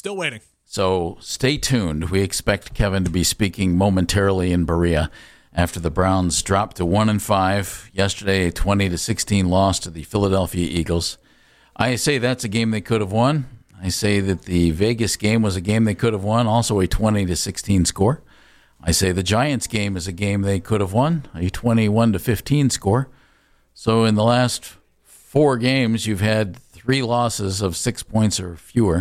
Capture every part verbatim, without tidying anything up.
Still waiting. So stay tuned. We expect Kevin to be speaking momentarily in Berea after the Browns dropped to one and five yesterday, a twenty to sixteen loss to the Philadelphia Eagles. I say that's a game they could have won. I say that the Vegas game was a game they could have won, also a twenty to sixteen score. I say the Giants game is a game they could have won, a twenty-one to fifteen score. So in the last four games, you've had three losses of six points or fewer.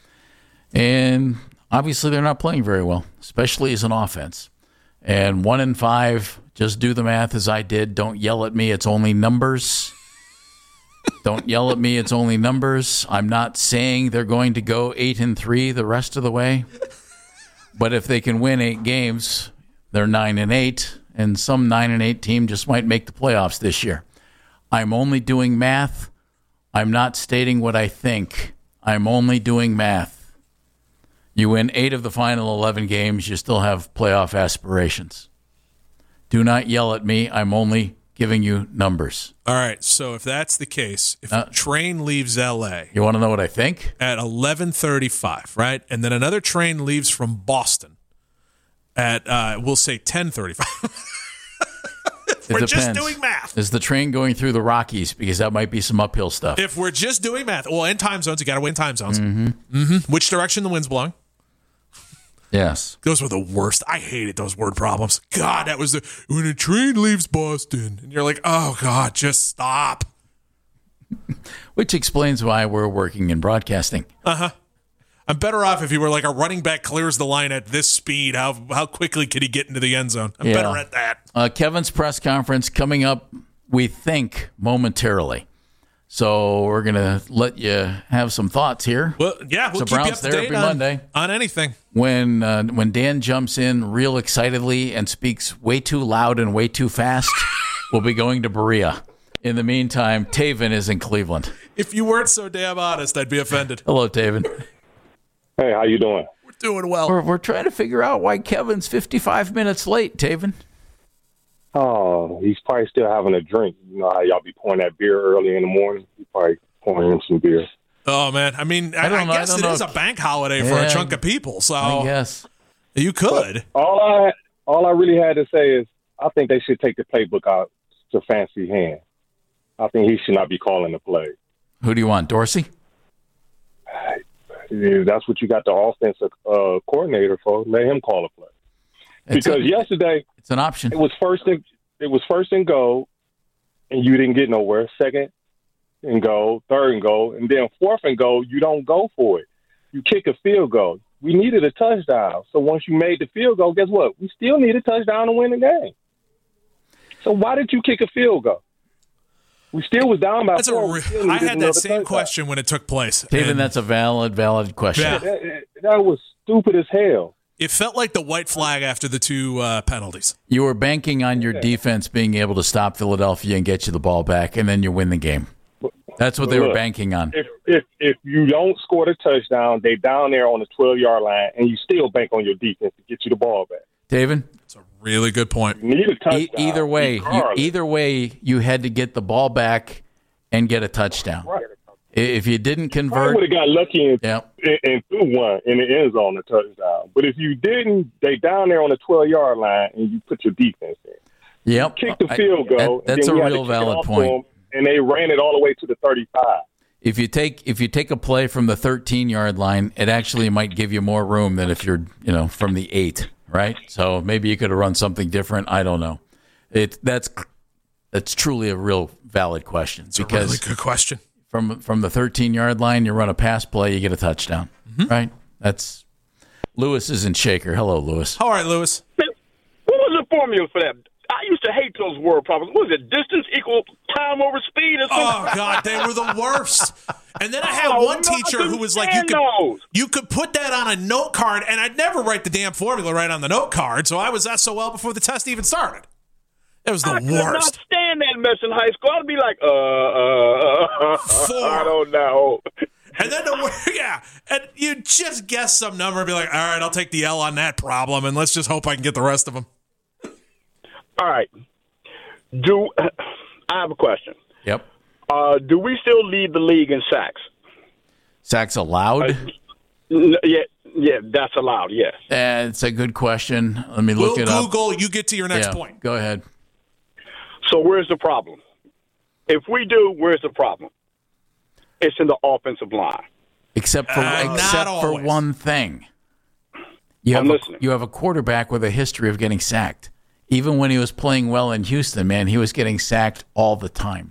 And obviously they're not playing very well, especially as an offense. And one and five, just do the math as I did. Don't yell at me. It's only numbers. Don't yell at me. It's only numbers. I'm not saying they're going to go eight and three the rest of the way. But if they can win eight games, they're nine and eight, and some nine and eight team just might make the playoffs this year. I'm only doing math. I'm not stating what I think. I'm only doing math. You win eight of the final eleven games, you still have playoff aspirations. Do not yell at me. I'm only giving you numbers. All right, so if that's the case, if Uh, a train leaves L A You want to know what I think? at eleven thirty-five, right, and then another train leaves from Boston at, uh, we'll say ten thirty-five. We're It just depends. doing math. Is the train going through the Rockies? Because that might be some uphill stuff. If we're just doing math, well, in time zones, you got to win time zones. Mm-hmm. Mm-hmm. Which direction the wind's blowing? Yes. Those were the worst. I hated those word problems. God, that was the when a train leaves Boston, and you're like, oh God, just stop. Which explains why we're working in broadcasting. Uh huh. I'm better off if you were like a running back clears the line at this speed. How how quickly could he get into the end zone? I'm Yeah. better at that. Uh, Kevin's press conference coming up, we think, momentarily. So we're going to let you have some thoughts here. Well, yeah, we'll So keep Browns you up to there date every on, Monday. on anything. When uh, when Dan jumps in real excitedly and speaks way too loud and way too fast, we'll be going to Berea. In the meantime, Taven is in Cleveland. If you weren't so damn honest, I'd be offended. Hello, Taven. Hey, how you doing? We're doing well. We're, we're trying to figure out why Kevin's fifty-five minutes late, Taven. Oh, he's probably still having a drink. You know how y'all be pouring that beer early in the morning? He's probably pouring in some beer. Oh, man. I mean, I, I don't I know. I guess don't it know is if- a bank holiday for Yeah, a chunk of people, so I guess. you could. All I all I really had to say is I think they should take the playbook out to Fancy Hand. I think he should not be calling the play. Who do you want, Dorsey? That's what you got the offensive uh, coordinator for. Let him call a play. It's Because a- yesterday It's an option. it was first and it was first and goal, and you didn't get nowhere. Second and goal, third and goal, and then fourth and goal, you don't go for it. You kick a field goal. We needed a touchdown. So once you made the field goal, guess what? We still need a touchdown to win the game. So why did you kick a field goal? We still was down by That's a four. We re- still I needed had another that same touchdown. question when it took place. Taven, and that's a valid, valid question. Yeah. That, that was stupid as hell. It felt like the white flag after the two uh, penalties. You were banking on your defense being able to stop Philadelphia and get you the ball back, and then you win the game. That's what they were Look, banking on. If if if you don't score the touchdown, they down there on the twelve-yard line, and you still bank on your defense to get you the ball back. Taven, It's a really good point. You need a touchdown. e- either way, you, regardless. either way, you had to get the ball back and get a touchdown. Right. I- If you didn't I convert, would have got lucky and, yeah, and, and threw one in the end zone, a touchdown. But if you didn't, they down there on the twelve-yard line, and you put your defense in. yep, Kick the I- field goal. that- that's and then a we had to real kick it valid off to point. them, and they ran it all the way to the thirty-five. If you take if you take a play from the thirteen-yard line, it actually might give you more room than if you're you know from the eight, right? So maybe you could have run something different. I don't know. It that's that's truly a real valid question It's a because really good question. from from the thirteen-yard line, you run a pass play, you get a touchdown, Mm-hmm. right? That's Lewis is in Shaker. Hello, Lewis. All right, Lewis. What was the formula for that? I used to hate those word problems. What was it? Distance equal time over speed or something? Oh God, they were the worst. And then I had Oh, one no, I teacher couldn't who was like, "You stand could those. you could put that on a note card," and I'd never write the damn formula right on the note card. So I was S O L before the test even started. It was the I could not worst. stand that mess in high school. I'd be like, uh, uh, uh, Four. I don't know. And then the yeah, and you just guess some number and be like, "All right, I'll take the L on that problem, and let's just hope I can get the rest of them." All right. Do I have a question? Yep. Uh, do we still lead the league in sacks? Sacks allowed. N- Yeah, yeah, that's allowed. Yes. Uh, it's a good question. Let me look We'll it up. Google. You get to your next Yeah, point. Go ahead. So where's the problem? If we do, where's the problem? It's in the offensive line. Except for Uh, not except for always. one thing. You I'm have a, listening. you have a quarterback with a history of getting sacked. Even when he was playing well in Houston, man, he was getting sacked all the time.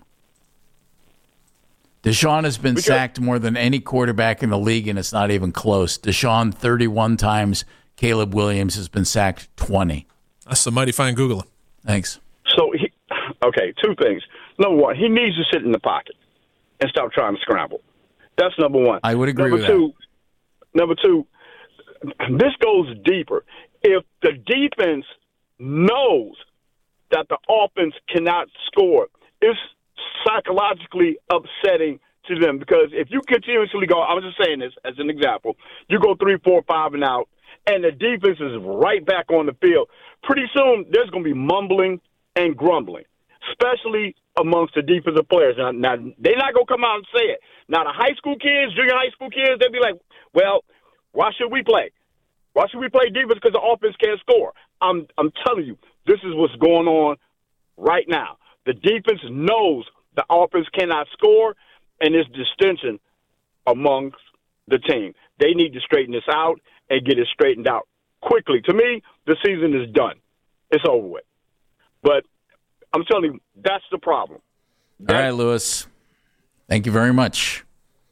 Deshaun has been Because- sacked more than any quarterback in the league, and it's not even close. Deshaun thirty-one times. Caleb Williams has been sacked twenty. That's some mighty fine Googling. Thanks. So, he, okay, two things. Number one, he needs to sit in the pocket and stop trying to scramble. That's number one. I would agree number with two, Number two, this goes deeper. If the defense knows that the offense cannot score, it's psychologically upsetting to them because if you continuously go, I was just saying this as an example, you go three, four, five and out, and the defense is right back on the field, pretty soon there's going to be mumbling and grumbling, especially amongst the defensive players. Now, now they're not going to come out and say it. Now, the high school kids, junior high school kids, they'll be like, well, why should we play? Why should we play defense because the offense can't score? I'm I'm telling you, this is what's going on right now. The defense knows the offense cannot score, and there's dissension amongst the team. They need to straighten this out and get it straightened out quickly. To me, the season is done. It's over with. But I'm telling you, that's the problem. All right, Lewis. Thank you very much.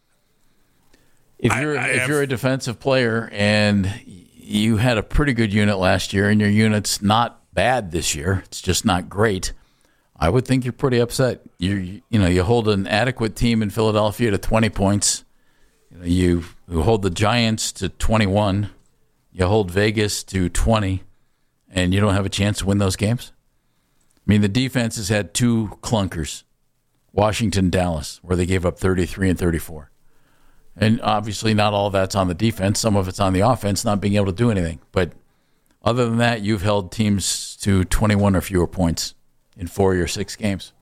If I- you're I if have- you're a defensive player and you had a pretty good unit last year and your unit's not bad this year, it's just not great, I would think you're pretty upset. You you know, you hold an adequate team in Philadelphia to twenty points. You know, you, you hold the Giants to twenty-one. You hold Vegas to twenty, and you don't have a chance to win those games. I mean, the defense has had two clunkers, Washington, Dallas, where they gave up thirty-three and thirty-four. And obviously not all of that's on the defense. Some of it's on the offense, not being able to do anything. But other than that, you've held teams to twenty-one or fewer points in four or six games.